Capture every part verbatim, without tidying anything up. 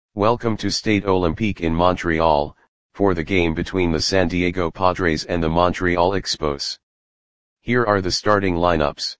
Welcome to Stade Olympique in Montreal, for the game between the San Diego Padres and the Montreal Expos. Here are the starting lineups.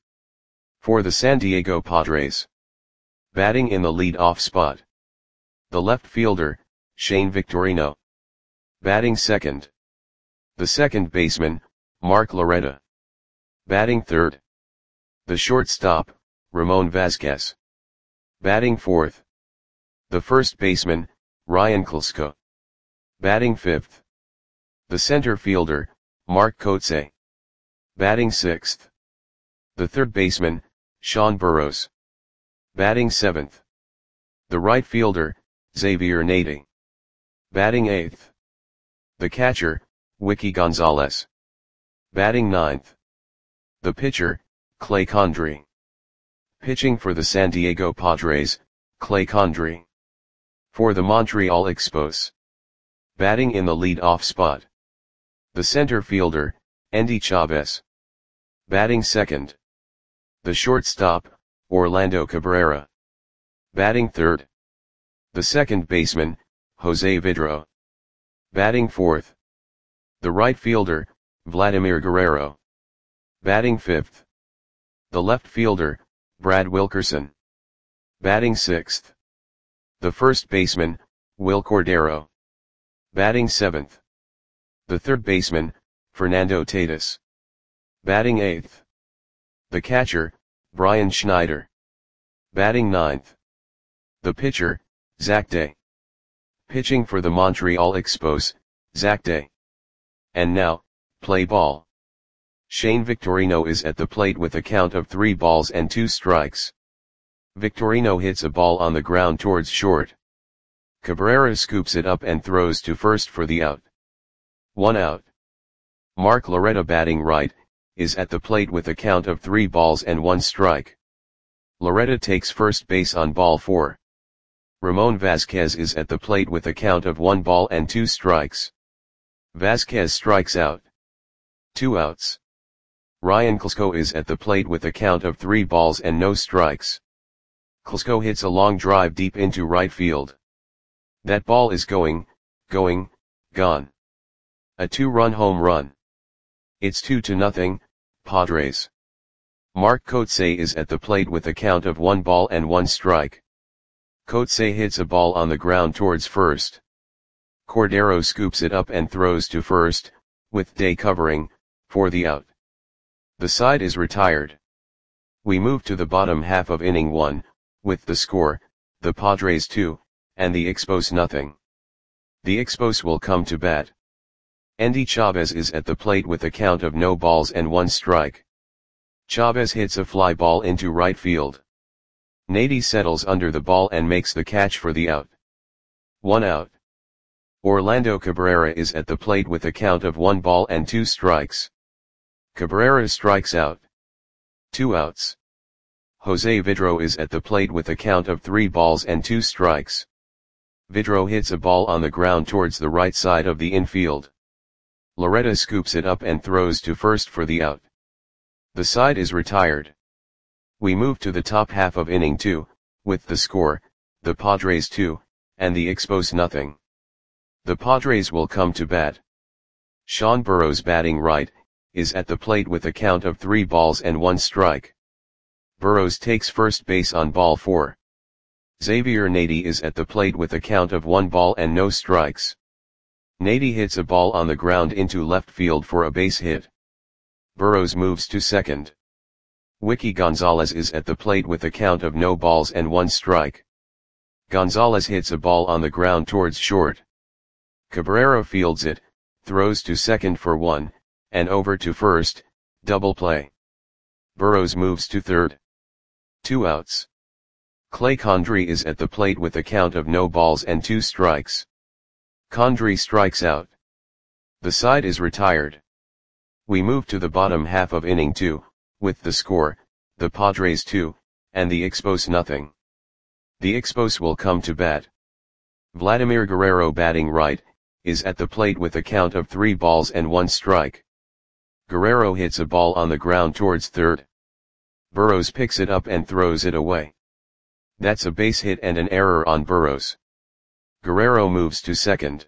For the San Diego Padres. Batting in the lead-off spot. The left fielder, Shane Victorino. Batting second. The second baseman, Mark Loretta. Batting third. The shortstop, Ramon Vazquez. Batting fourth. The first baseman, Ryan Klesko. Batting fifth. The center fielder, Mark Kotsay. Batting sixth. The third baseman, Sean Burroughs. Batting seventh. The right fielder, Xavier Nady. Batting eighth. The catcher, Wiki Gonzalez. Batting ninth. The pitcher, Clay Condrey. Pitching for the San Diego Padres, Clay Condrey. For the Montreal Expos. Batting in the lead-off spot. The center fielder, Endy Chavez. Batting second. The shortstop, Orlando Cabrera. Batting third. The second baseman, Jose Vidro. Batting fourth. The right fielder, Vladimir Guerrero. Batting fifth. The left fielder, Brad Wilkerson. Batting sixth. The first baseman, Will Cordero. Batting seventh. The third baseman, Fernando Tatis. Batting eighth. The catcher, Brian Schneider. Batting ninth. The pitcher, Zach Day. Pitching for the Montreal Expos, Zach Day. And now, play ball. Shane Victorino is at the plate with a count of three balls and two strikes. Victorino hits a ball on the ground towards short. Cabrera scoops it up and throws to first for the out. One out. Mark Loretta, batting right, is at the plate with a count of three balls and one strike. Loretta takes first base on ball four. Ramon Vazquez is at the plate with a count of one ball and two strikes. Vazquez strikes out. Two outs. Ryan Klesko is at the plate with a count of three balls and no strikes. Klesko hits a long drive deep into right field. That ball is going, going, gone. A two-run home run. It's two to nothing, Padres. Mark Kotsay is at the plate with a count of one ball and one strike. Kotsay hits a ball on the ground towards first. Cordero scoops it up and throws to first, with Day covering, for the out. The side is retired. We move to the bottom half of inning one, with the score, the Padres two, and the Expos nothing. The Expos will come to bat. Endy Chavez is at the plate with a count of no balls and one strike. Chavez hits a fly ball into right field. Nady settles under the ball and makes the catch for the out. One out. Orlando Cabrera is at the plate with a count of one ball and two strikes. Cabrera strikes out. Two outs. Jose Vidro is at the plate with a count of three balls and two strikes. Vidro hits a ball on the ground towards the right side of the infield. Loretta scoops it up and throws to first for the out. The side is retired. We move to the top half of inning two, with the score, the Padres two, and the Expos nothing. The Padres will come to bat. Sean Burroughs, batting right, is at the plate with a count of three balls and one strike. Burroughs takes first base on ball four. Xavier Nady is at the plate with a count of one ball and no strikes. Nady hits a ball on the ground into left field for a base hit. Burroughs moves to second. Wiki Gonzalez is at the plate with a count of no balls and one strike. Gonzalez hits a ball on the ground towards short. Cabrera fields it, throws to second for one, and over to first, double play. Burroughs moves to third. Two outs. Clay Condrey is at the plate with a count of no balls and two strikes. Condrey strikes out. The side is retired. We move to the bottom half of inning two, with the score, the Padres two, and the Expos nothing. The Expos will come to bat. Vladimir Guerrero, batting right, is at the plate with a count of three balls and one strike. Guerrero hits a ball on the ground towards third. Burroughs picks it up and throws it away. That's a base hit and an error on Burroughs. Guerrero moves to second.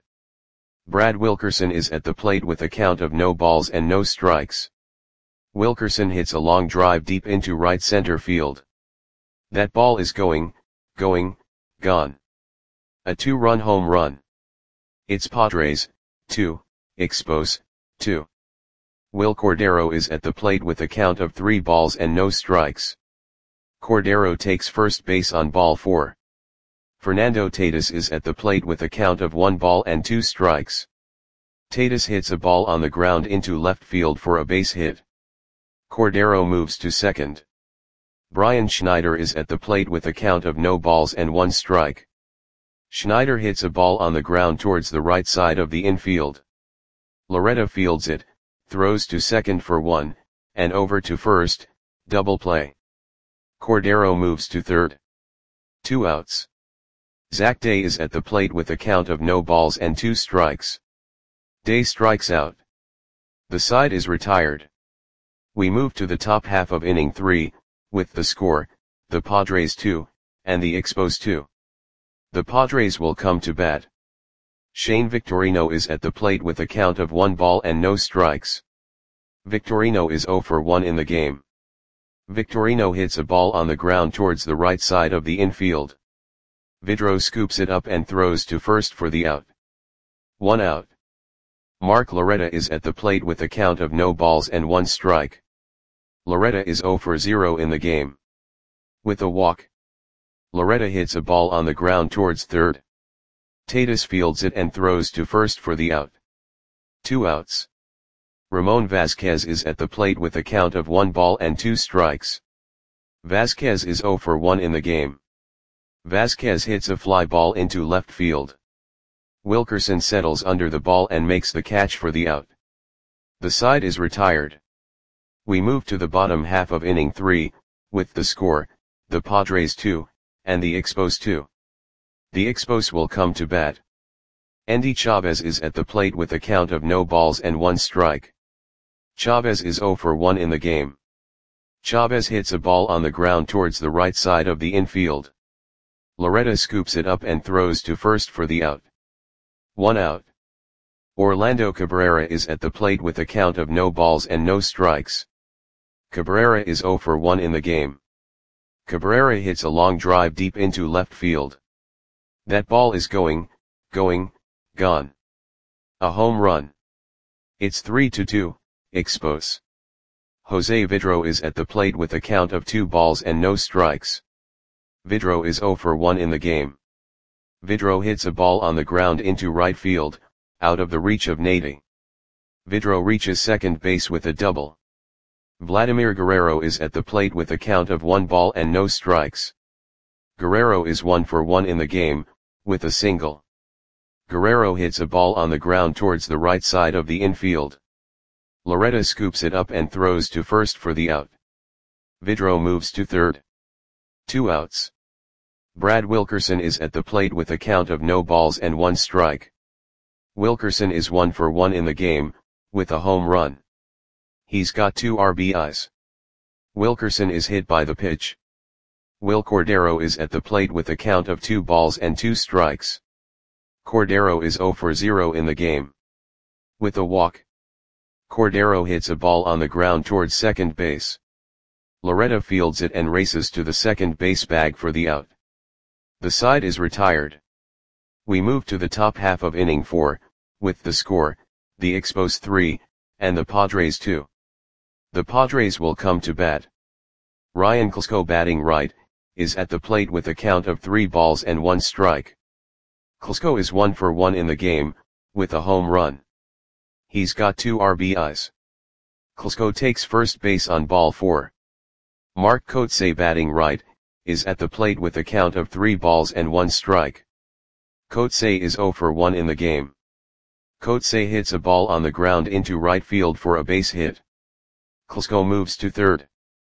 Brad Wilkerson is at the plate with a count of no balls and no strikes. Wilkerson hits a long drive deep into right center field. That ball is going, going, gone. A two-run home run. It's Padres, two, Expos, two. Will Cordero is at the plate with a count of three balls and no strikes. Cordero takes first base on ball four. Fernando Tatis is at the plate with a count of one ball and two strikes. Tatis hits a ball on the ground into left field for a base hit. Cordero moves to second. Brian Schneider is at the plate with a count of no balls and one strike. Schneider hits a ball on the ground towards the right side of the infield. Loretta fields it, throws to second for one, and over to first, double play. Cordero moves to third. Two outs. Zach Day is at the plate with a count of no balls and two strikes. Day strikes out. The side is retired. We move to the top half of inning three, with the score, the Padres two, and the Expos two. The Padres will come to bat. Shane Victorino is at the plate with a count of one ball and no strikes. Victorino is zero for one in the game. Victorino hits a ball on the ground towards the right side of the infield. Vidro scoops it up and throws to first for the out. One out. Mark Loretta is at the plate with a count of no balls and one strike. Loretta is zero for zero in the game. With a walk. Loretta hits a ball on the ground towards third. Tatis fields it and throws to first for the out. Two outs. Ramon Vasquez is at the plate with a count of one ball and two strikes. Vasquez is zero for one in the game. Vasquez hits a fly ball into left field. Wilkerson settles under the ball and makes the catch for the out. The side is retired. We move to the bottom half of inning three, with the score, the Padres two, and the Expos two. The Expos will come to bat. Endy Chavez is at the plate with a count of no balls and one strike. Chavez is zero for one in the game. Chavez hits a ball on the ground towards the right side of the infield. Loretta scoops it up and throws to first for the out. One out. Orlando Cabrera is at the plate with a count of no balls and no strikes. Cabrera is zero for one in the game. Cabrera hits a long drive deep into left field. That ball is going, going, gone. A home run. It's three to two, Expos. Jose Vidro is at the plate with a count of two balls and no strikes. Vidro is zero for one in the game. Vidro hits a ball on the ground into right field, out of the reach of Nady. Vidro reaches second base with a double. Vladimir Guerrero is at the plate with a count of one ball and no strikes. Guerrero is one for one in the game, with a single. Guerrero hits a ball on the ground towards the right side of the infield. Loretta scoops it up and throws to first for the out. Vidro moves to third. Two outs. Brad Wilkerson is at the plate with a count of no balls and one strike. Wilkerson is one for one in the game, with a home run. He's got two R B Is. Wilkerson is hit by the pitch. Will Cordero is at the plate with a count of two balls and two strikes. Cordero is zero for zero in the game. With a walk. Cordero hits a ball on the ground towards second base. Loretta fields it and races to the second base bag for the out. The side is retired. We move to the top half of inning four, with the score, the Expos three, and the Padres two. The Padres will come to bat. Ryan Klesko, batting right, is at the plate with a count of three balls and one strike. Klesko is one for one in the game, with a home run. He's got two R B Is. Klesko takes first base on ball four. Mark Kotsay, batting right, is at the plate with a count of three balls and one strike. Kotsay is zero for one in the game. Kotsay hits a ball on the ground into right field for a base hit. Klesko moves to third.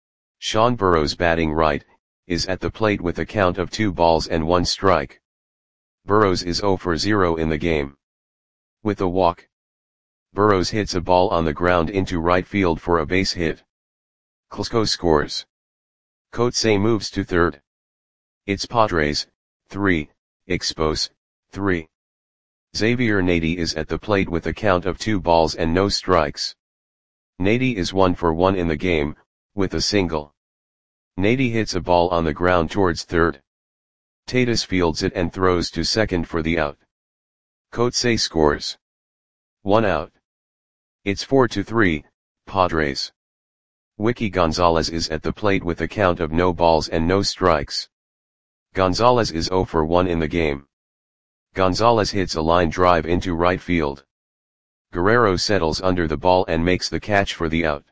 Sean Burrows, batting right, is at the plate with a count of two balls and one strike. Burrows is zero for zero in the game. With a walk. Burrows hits a ball on the ground into right field for a base hit. Klesko scores. Kotsay moves to third. It's Padres, three, Expos, three. Xavier Nady is at the plate with a count of two balls and no strikes. Nady is one for one in the game, with a single. Nady hits a ball on the ground towards third. Tatis fields it and throws to second for the out. Coetzee scores. One out. It's four to three, Padres. Wiki Gonzalez is at the plate with a count of no balls and no strikes. Gonzalez is zero for one in the game. Gonzalez hits a line drive into right field. Guerrero settles under the ball and makes the catch for the out.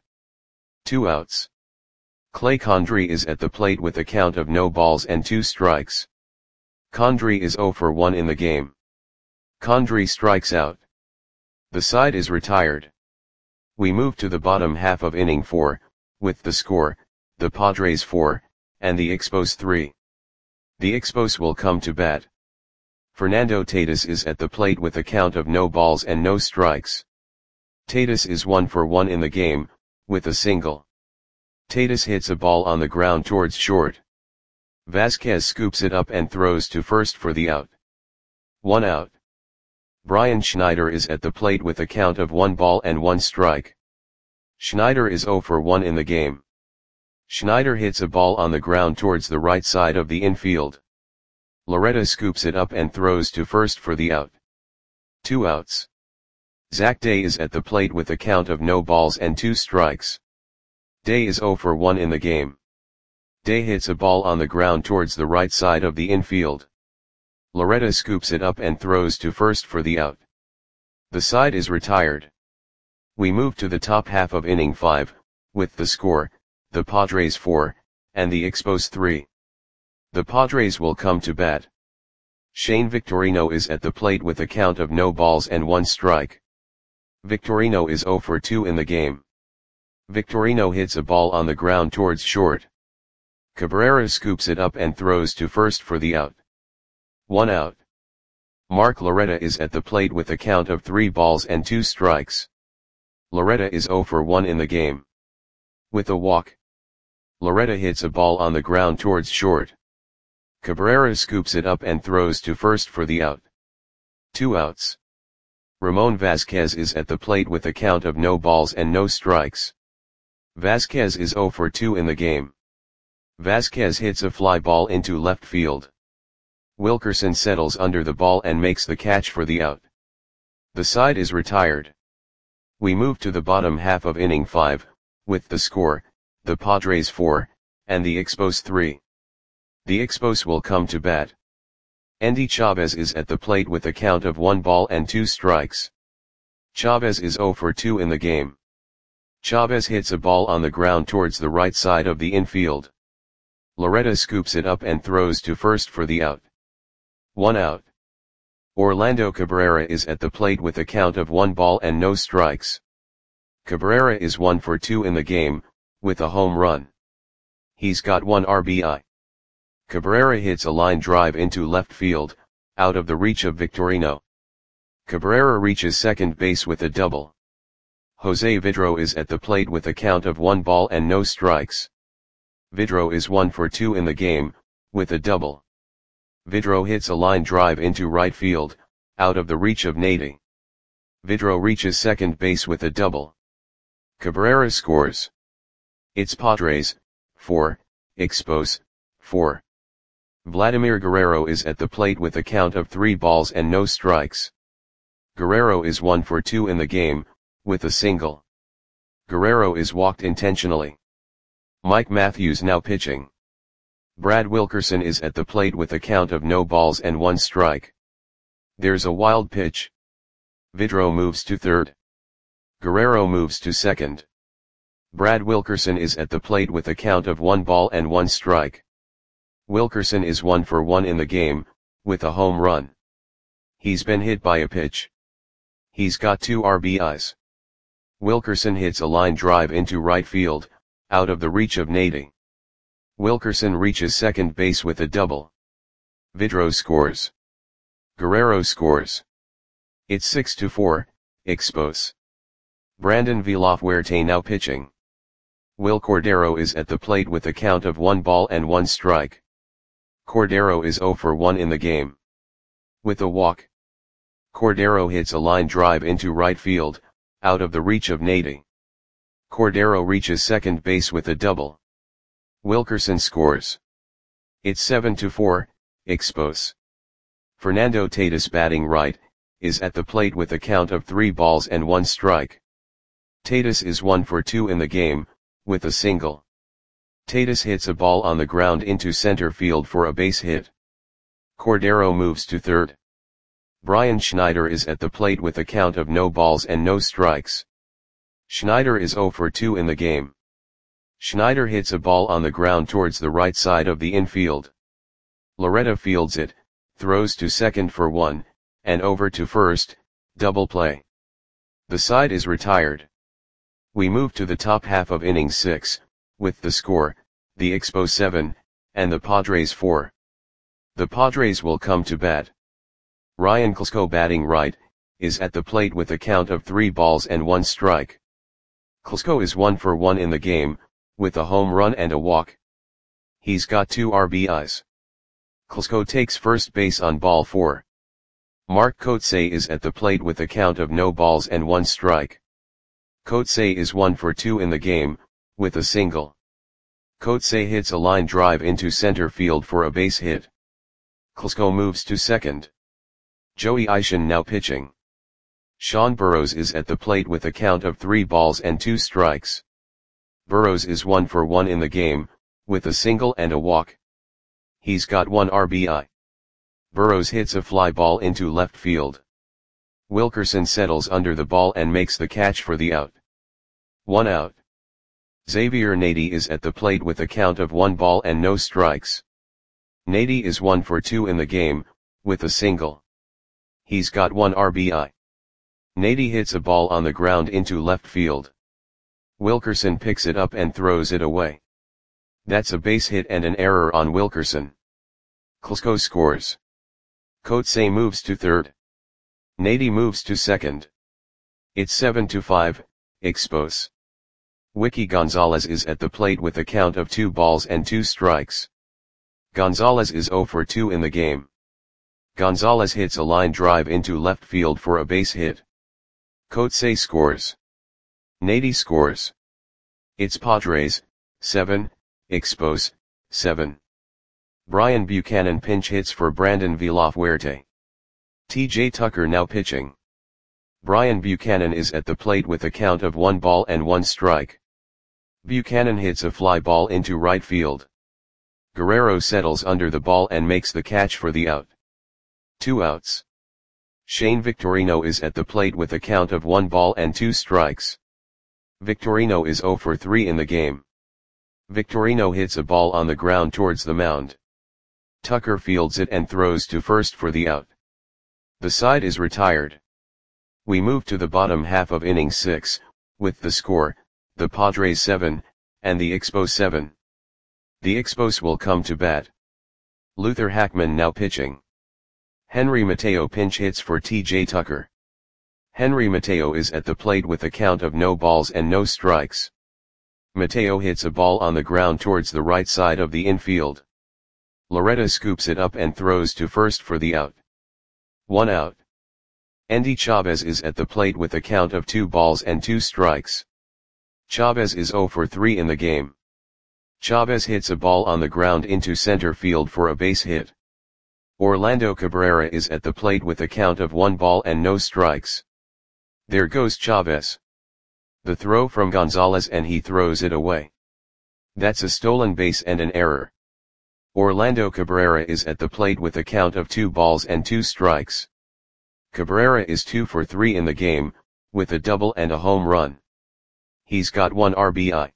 Two outs. Clay Condrey is at the plate with a count of no balls and two strikes. Condrey is zero for one in the game. Condrey strikes out. The side is retired. We move to the bottom half of inning four, with the score, the Padres four, and the Expos three. The Expos will come to bat. Fernando Tatis is at the plate with a count of no balls and no strikes. Tatis is one for one in the game, with a single. Tatis hits a ball on the ground towards short. Vasquez scoops it up and throws to first for the out. One out. Brian Schneider is at the plate with a count of one ball and one strike. Schneider is zero for one in the game. Schneider hits a ball on the ground towards the right side of the infield. Loretta scoops it up and throws to first for the out. Two outs. Zach Day is at the plate with a count of no balls and two strikes. Day is zero for one in the game. Day hits a ball on the ground towards the right side of the infield. Loretta scoops it up and throws to first for the out. The side is retired. We move to the top half of inning five, with the score, the Padres four, and the Expos three. The Padres will come to bat. Shane Victorino is at the plate with a count of no balls and one strike. Victorino is zero for two in the game. Victorino hits a ball on the ground towards short. Cabrera scoops it up and throws to first for the out. One out. Mark Loretta is at the plate with a count of three balls and two strikes. Loretta is zero for one in the game. With a walk. Loretta hits a ball on the ground towards short. Cabrera scoops it up and throws to first for the out. Two outs. Ramon Vasquez is at the plate with a count of no balls and no strikes. Vasquez is zero for two in the game. Vasquez hits a fly ball into left field. Wilkerson settles under the ball and makes the catch for the out. The side is retired. We move to the bottom half of inning five, with the score, the Padres four, and the Expos three. The Expos will come to bat. Endy Chavez is at the plate with a count of one ball and two strikes. Chavez is zero for two in the game. Chavez hits a ball on the ground towards the right side of the infield. Loretta scoops it up and throws to first for the out. One out. Orlando Cabrera is at the plate with a count of one ball and no strikes. Cabrera is one for two in the game, with a home run. He's got one R B I. Cabrera hits a line drive into left field, out of the reach of Victorino. Cabrera reaches second base with a double. Jose Vidro is at the plate with a count of one ball and no strikes. Vidro is one for two in the game, with a double. Vidro hits a line drive into right field, out of the reach of Nady. Vidro reaches second base with a double. Cabrera scores. It's Padres, four, Expos, four. Vladimir Guerrero is at the plate with a count of three balls and no strikes. Guerrero is one for two in the game, with a single. Guerrero is walked intentionally. Mike Matthews now pitching. Brad Wilkerson is at the plate with a count of no balls and one strike. There's a wild pitch. Vidro moves to third. Guerrero moves to second. Brad Wilkerson is at the plate with a count of one ball and one strike. Wilkerson is one for one in the game, with a home run. He's been hit by a pitch. He's got two R B Is. Wilkerson hits a line drive into right field, out of the reach of Nady. Wilkerson reaches second base with a double. Vidro scores. Guerrero scores. It's six to four, Expos. Brandon Villafuerte now pitching. Will Cordero is at the plate with a count of one ball and one strike. Cordero is zero for one in the game. With a walk, Cordero hits a line drive into right field, out of the reach of Nady. Cordero reaches second base with a double. Wilkerson scores. It's seven to four, Expos. Fernando Tatis, batting right, is at the plate with a count of three balls and one strike. Tatis is one for two in the game, with a single. Tatis hits a ball on the ground into center field for a base hit. Cordero moves to third. Brian Schneider is at the plate with a count of no balls and no strikes. Schneider is zero for two in the game. Schneider hits a ball on the ground towards the right side of the infield. Loretta fields it, throws to second for one, and over to first, double play. The side is retired. We move to the top half of inning six, with the score, the Expos seven, and the Padres four. The Padres will come to bat. Ryan Klesko, batting right, is at the plate with a count of three balls and one strike. Klesko is one for one in the game, with a home run and a walk. He's got two R B Is. Klesko takes first base on ball four. Mark Kotsay is at the plate with a count of no balls and one strike. Kotsay is one for two in the game, with a single. Kotsay hits a line drive into center field for a base hit. Klesko moves to second. Joey Ishii now pitching. Sean Burrows is at the plate with a count of three balls and two strikes. Burrows is one for one in the game, with a single and a walk. He's got one R B I. Burrows hits a fly ball into left field. Wilkerson settles under the ball and makes the catch for the out. One out. Xavier Nady is at the plate with a count of one ball and no strikes. Nady is one for two in the game, with a single. He's got one R B I. Nady hits a ball on the ground into left field. Wilkerson picks it up and throws it away. That's a base hit and an error on Wilkerson. Klesko scores. Kotsay moves to third. Nady moves to second. It's seven to five, Expos. Wiki Gonzalez is at the plate with a count of two balls and two strikes. Gonzalez is zero for two in the game. Gonzalez hits a line drive into left field for a base hit. Kotsay scores. Nady scores. It's Padres, seven, Expos, seven. Brian Buchanan pinch hits for Brandon Villafuerte. T J Tucker now pitching. Brian Buchanan is at the plate with a count of one ball and one strike. Buchanan hits a fly ball into right field. Guerrero settles under the ball and makes the catch for the out. Two outs. Shane Victorino is at the plate with a count of one ball and two strikes. Victorino is zero for three in the game. Victorino hits a ball on the ground towards the mound. Tucker fields it and throws to first for the out. The side is retired. We move to the bottom half of inning six, with the score, the Padres seven, and the Expos seven. The Expos will come to bat. Luther Hackman now pitching. Henry Mateo pinch hits for T J Tucker. Henry Mateo is at the plate with a count of no balls and no strikes. Mateo hits a ball on the ground towards the right side of the infield. Loretta scoops it up and throws to first for the out. One out. Endy Chavez is at the plate with a count of two balls and two strikes. Chavez is zero for three in the game. Chavez hits a ball on the ground into center field for a base hit. Orlando Cabrera is at the plate with a count of one ball and no strikes. There goes Chavez. The throw from Gonzalez and he throws it away. That's a stolen base and an error. Orlando Cabrera is at the plate with a count of two balls and two strikes. Cabrera is two for three in the game, with a double and a home run. He's got one R B I.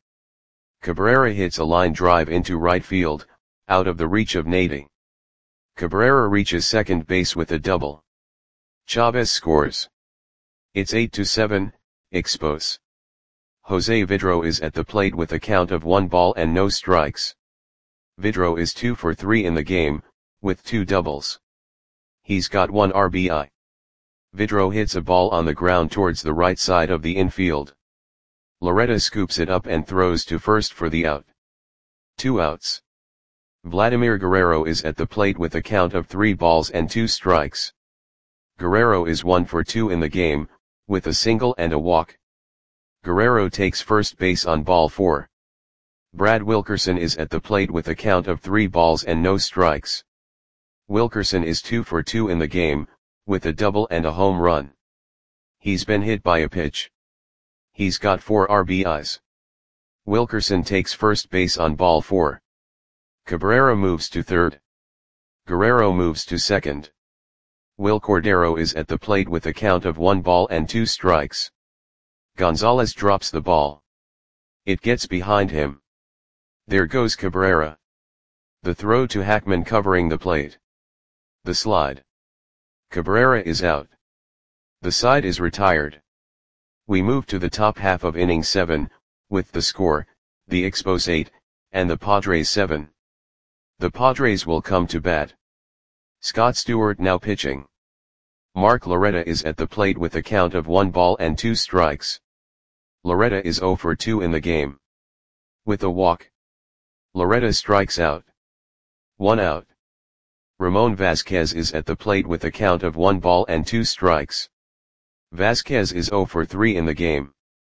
Cabrera hits a line drive into right field, out of the reach of Nady. Cabrera reaches second base with a double. Chavez scores. It's eight to seven, Expos. Jose Vidro is at the plate with a count of one ball and no strikes. Vidro is two for three in the game, with two doubles. He's got one R B I. Vidro hits a ball on the ground towards the right side of the infield. Loretta scoops it up and throws to first for the out. Two outs. Vladimir Guerrero is at the plate with a count of three balls and two strikes. Guerrero is one for two in the game, with a single and a walk. Guerrero takes first base on ball four. Brad Wilkerson is at the plate with a count of three balls and no strikes. Wilkerson is two for two in the game, with a double and a home run. He's been hit by a pitch. He's got four R B Is. Wilkerson takes first base on ball four. Cabrera moves to third. Guerrero moves to second. Will Cordero is at the plate with a count of one ball and two strikes. Gonzalez drops the ball. It gets behind him. There goes Cabrera. The throw to Hackman covering the plate. The slide. Cabrera is out. The side is retired. We move to the top half of inning seven, with the score, the Expos eight, and the Padres seven. The Padres will come to bat. Scott Stewart now pitching. Mark Loretta is at the plate with a count of one ball and two strikes. Loretta is zero for two in the game. With a walk. Loretta strikes out. One out. Ramon Vasquez is at the plate with a count of one ball and two strikes. Vasquez is zero for three in the game.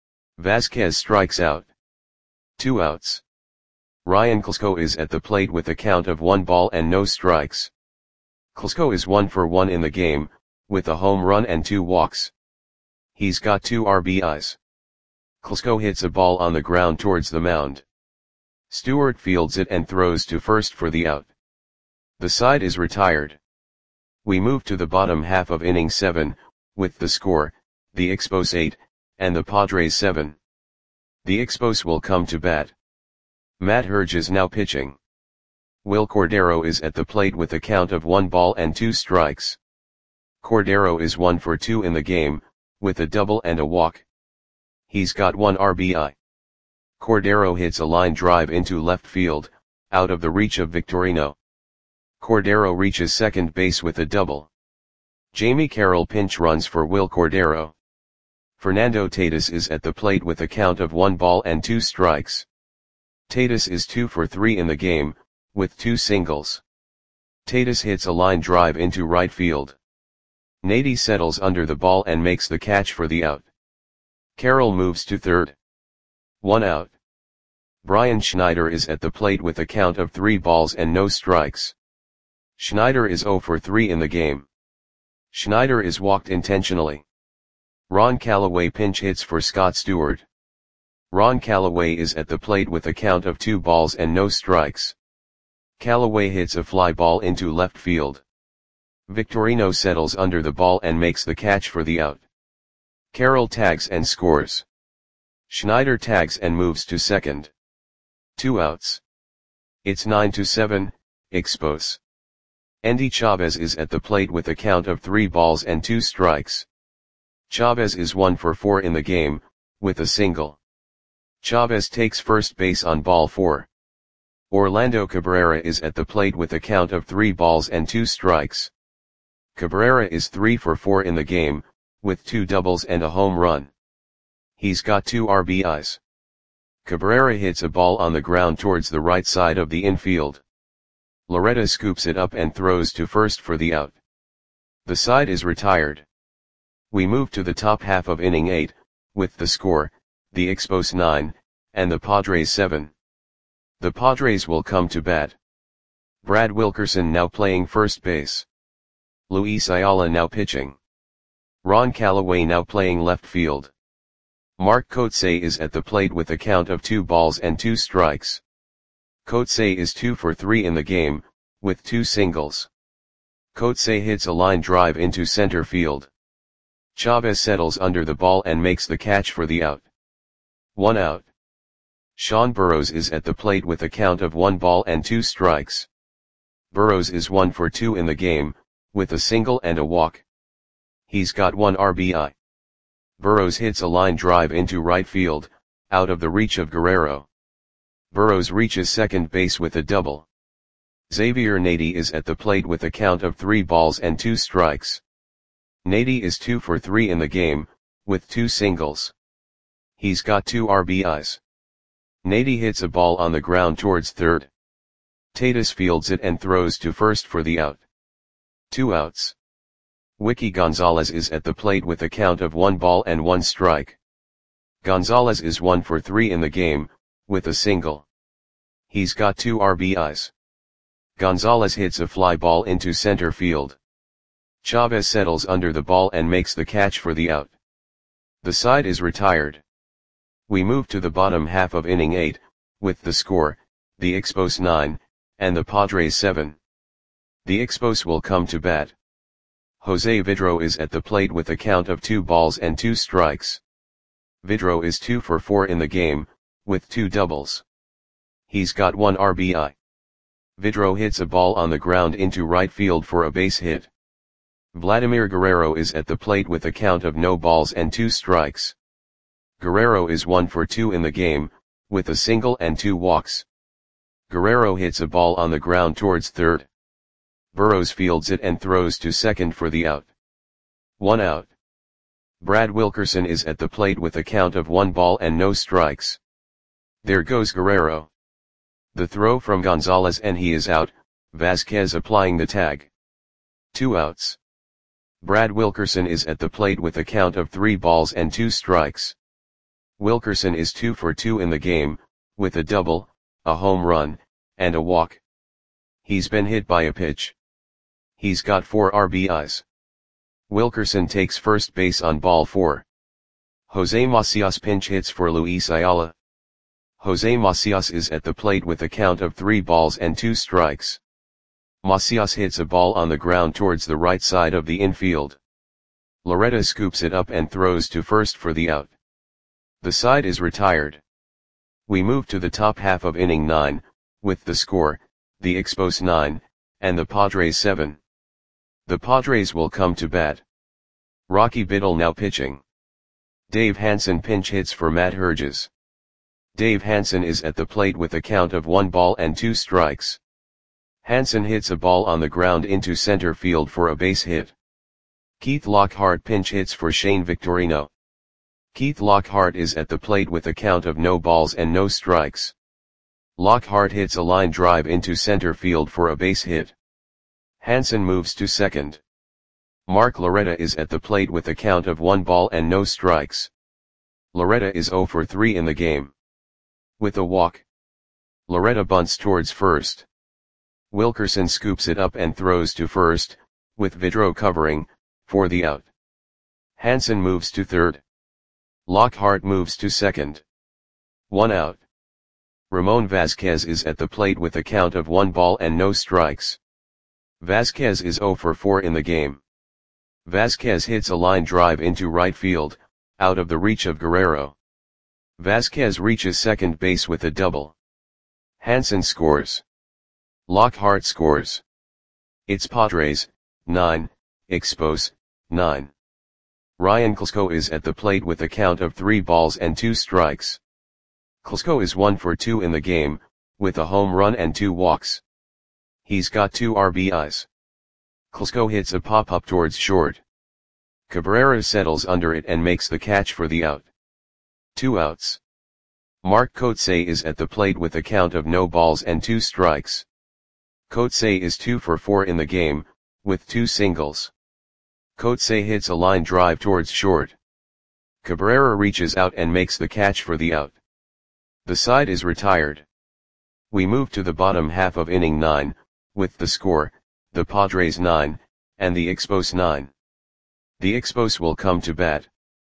Vasquez strikes out. Two outs. Ryan Klesko is at the plate with a count of one ball and no strikes. Klesko is one for one in the game, with a home run and two walks. He's got two R B Is. Klesko hits a ball on the ground towards the mound. Stewart fields it and throws to first for the out. The side is retired. We move to the bottom half of inning seven, with the score, the Expos eight, and the Padres seven. The Expos will come to bat. Matt Herge is now pitching. Will Cordero is at the plate with a count of one ball and two strikes. Cordero is one for two in the game, with a double and a walk. He's got one R B I. Cordero hits a line drive into left field, out of the reach of Victorino. Cordero reaches second base with a double. Jamie Carroll pinch runs for Will Cordero. Fernando Tatis is at the plate with a count of one ball and two strikes. Tatis is two for three in the game, with two singles. Tatis hits a line drive into right field. Nady settles under the ball and makes the catch for the out. Carroll moves to third. One out. Brian Schneider is at the plate with a count of three balls and no strikes. Schneider is zero for three in the game. Schneider is walked intentionally. Ron Callaway pinch hits for Scott Stewart. Ron Callaway is at the plate with a count of two balls and no strikes. Callaway hits a fly ball into left field. Victorino settles under the ball and makes the catch for the out. Carroll tags and scores. Schneider tags and moves to second. Two outs. It's nine to seven, Expos. Endy Chavez is at the plate with a count of three balls and two strikes. Chavez is one for four in the game, with a single. Chavez takes first base on ball four. Orlando Cabrera is at the plate with a count of three balls and two strikes. Cabrera is three for four in the game, with two doubles and a home run. He's got two R B Is. Cabrera hits a ball on the ground towards the right side of the infield. Loretta scoops it up and throws to first for the out. The side is retired. We move to the top half of inning eight, with the score, the Expos nine, and the Padres seven. The Padres will come to bat. Brad Wilkerson now playing first base. Luis Ayala now pitching. Ron Callaway now playing left field. Mark Kotsay is at the plate with a count of two balls and two strikes. Kotsay is two for three in the game, with two singles. Kotsay hits a line drive into center field. Chavez settles under the ball and makes the catch for the out. One out. Sean Burrows is at the plate with a count of one ball and two strikes. Burrows is one for two in the game, with a single and a walk. He's got one R B I. Burrows hits a line drive into right field, out of the reach of Guerrero. Burrows reaches second base with a double. Xavier Nady is at the plate with a count of three balls and two strikes. Nady is two for three in the game, with two singles. He's got two R B Is. Nady hits a ball on the ground towards third. Tatis fields it and throws to first for the out. Two outs. Wiki Gonzalez is at the plate with a count of one ball and one strike. Gonzalez is one for three in the game, with a single. He's got two R B Is. Gonzalez hits a fly ball into center field. Chavez settles under the ball and makes the catch for the out. The side is retired. We move to the bottom half of inning eight, with the score, the Expos nine, and the Padres seven. The Expos will come to bat. Jose Vidro is at the plate with a count of two balls and two strikes. Vidro is two for four in the game, with two doubles. He's got one R B I. Vidro hits a ball on the ground into right field for a base hit. Vladimir Guerrero is at the plate with a count of no balls and two strikes. Guerrero is one for two in the game, with a single and two walks. Guerrero hits a ball on the ground towards third. Burrows fields it and throws to second for the out. One out. Brad Wilkerson is at the plate with a count of one ball and no strikes. There goes Guerrero. The throw from Gonzalez and he is out, Vasquez applying the tag. Two outs. Brad Wilkerson is at the plate with a count of three balls and two strikes. Wilkerson is two for two in the game, with a double, a home run, and a walk. He's been hit by a pitch. He's got four R B Is. Wilkerson takes first base on ball four. Jose Macias pinch hits for Luis Ayala. Jose Macias is at the plate with a count of three balls and two strikes. Macias hits a ball on the ground towards the right side of the infield. Loretta scoops it up and throws to first for the out. The side is retired. We move to the top half of inning nine, with the score, the Expos nine, and the Padres seven. The Padres will come to bat. Rocky Biddle now pitching. Dave Hansen pinch hits for Matt Herges. Dave Hansen is at the plate with a count of one ball and two strikes. Hansen hits a ball on the ground into center field for a base hit. Keith Lockhart pinch hits for Shane Victorino. Keith Lockhart is at the plate with a count of no balls and no strikes. Lockhart hits a line drive into center field for a base hit. Hansen moves to second. Mark Loretta is at the plate with a count of one ball and no strikes. Loretta is zero for three in the game. With a walk. Loretta bunts towards first. Wilkerson scoops it up and throws to first, with Vidro covering, for the out. Hansen moves to third. Lockhart moves to second. One out. Ramon Vasquez is at the plate with a count of one ball and no strikes. Vasquez is zero for four in the game. Vasquez hits a line drive into right field, out of the reach of Guerrero. Vasquez reaches second base with a double. Hansen scores. Lockhart scores. It's Padres, nine, Expos, nine. Ryan Klesko is at the plate with a count of three balls and two strikes. Klesko is one for two in the game, with a home run and two walks. He's got two R B Is. Klesko hits a pop-up towards short. Cabrera settles under it and makes the catch for the out. Two outs. Mark Kotsay is at the plate with a count of no balls and two strikes. Kotsay is two for four in the game, with two singles. Kotsay hits a line drive towards short. Cabrera reaches out and makes the catch for the out. The side is retired. We move to the bottom half of inning nine, with the score, the Padres nine, and the Expos nine. The Expos will come to bat.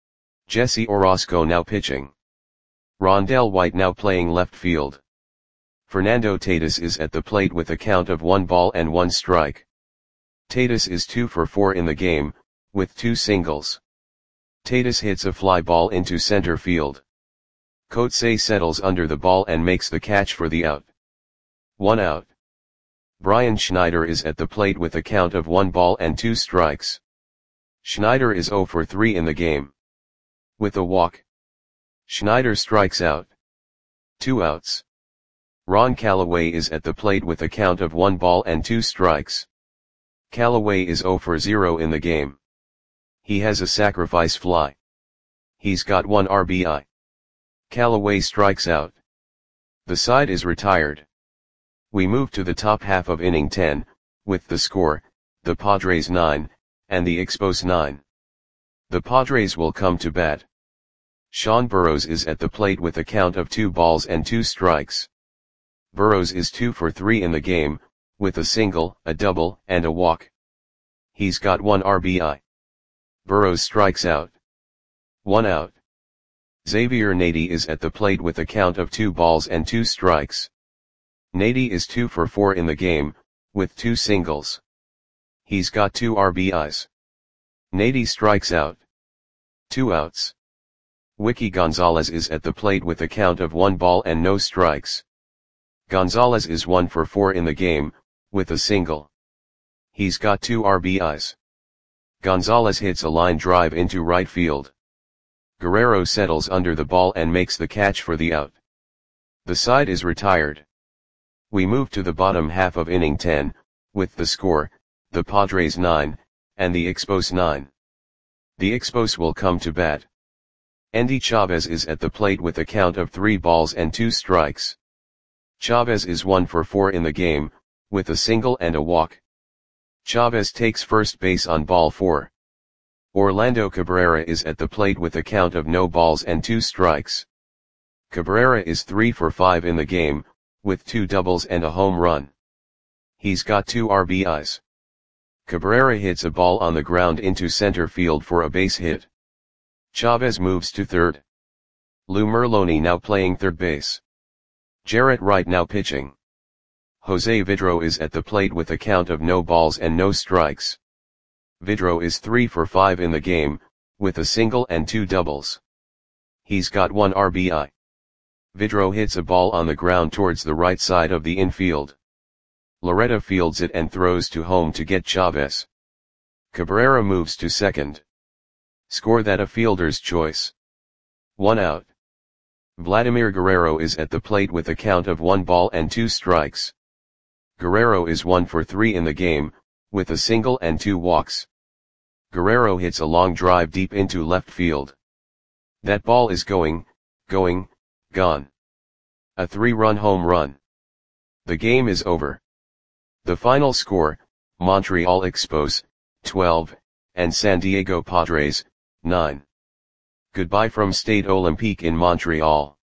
Jesse Orozco now pitching. Rondell White now playing left field. Fernando Tatis is at the plate with a count of one ball and one strike. Tatis is two for four in the game, with two singles. Tatis hits a fly ball into center field. Kotsay settles under the ball and makes the catch for the out. One out. Brian Schneider is at the plate with a count of one ball and two strikes. Schneider is zero for three in the game. With a walk. Schneider strikes out. Two outs. Ron Callaway is at the plate with a count of one ball and two strikes. Callaway is zero for zero in the game. He has a sacrifice fly. He's got one R B I. Callaway strikes out. The side is retired. We move to the top half of inning ten, with the score, the Padres nine, and the Expos nine. The Padres will come to bat. Sean Burrows is at the plate with a count of two balls and two strikes. Burrows is two for three in the game, with a single, a double, and a walk. He's got one R B I. Burrows strikes out. One out. Xavier Nady is at the plate with a count of two balls and two strikes. Nady is two for four in the game, with two singles. He's got two R B Is. Nady strikes out. Two outs. Wiki Gonzalez is at the plate with a count of one ball and no strikes. Gonzalez is one for four in the game, with a single. He's got two R B Is. Gonzalez hits a line drive into right field. Guerrero settles under the ball and makes the catch for the out. The side is retired. We move to the bottom half of inning ten, with the score, the Padres nine, and the Expos nine. The Expos will come to bat. Endy Chavez is at the plate with a count of three balls and two strikes. Chavez is one for four in the game, with a single and a walk. Chavez takes first base on ball four. Orlando Cabrera is at the plate with a count of no balls and two strikes. Cabrera is three for five in the game, with two doubles and a home run. He's got two R B Is. Cabrera hits a ball on the ground into center field for a base hit. Chavez moves to third. Lou Merloni now playing third base. Jarrett Wright now pitching. Jose Vidro is at the plate with a count of no balls and no strikes. Vidro is three for five in the game, with a single and two doubles. He's got one R B I. Vidro hits a ball on the ground towards the right side of the infield. Loretta fields it and throws to home to get Chavez. Cabrera moves to second. Score that a fielder's choice. One out. Vladimir Guerrero is at the plate with a count of one ball and two strikes. Guerrero is one for three in the game, with a single and two walks. Guerrero hits a long drive deep into left field. That ball is going, going, gone. A three-run home run. The game is over. The final score, Montreal Expos, twelve, and San Diego Padres, nine. Goodbye from Stade Olympique in Montreal.